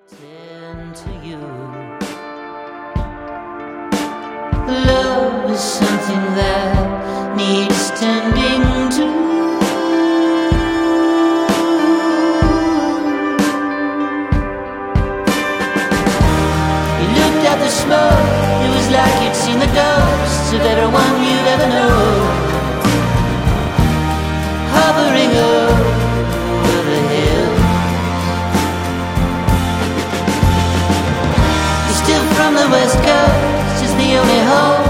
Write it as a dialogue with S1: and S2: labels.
S1: Tend to you. Love is something that needs tending to. You looked at the smoke, it was like you'd seen the ghosts of everyone you'd ever known, hovering over the hill. From the west coast is the only hope